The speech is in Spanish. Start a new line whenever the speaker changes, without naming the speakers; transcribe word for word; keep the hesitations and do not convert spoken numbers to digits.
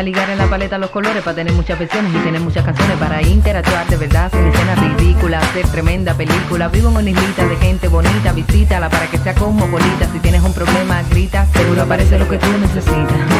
ligar en la paleta los colores para tener muchas versiones y tener muchas canciones para interactuar de verdad sin escenas ridículas, hacer tremenda película. Vivo en una islita de gente bonita, visítala para que sea cosmopolita. Si tienes un problema, grita, seguro aparece lo que tú necesitas.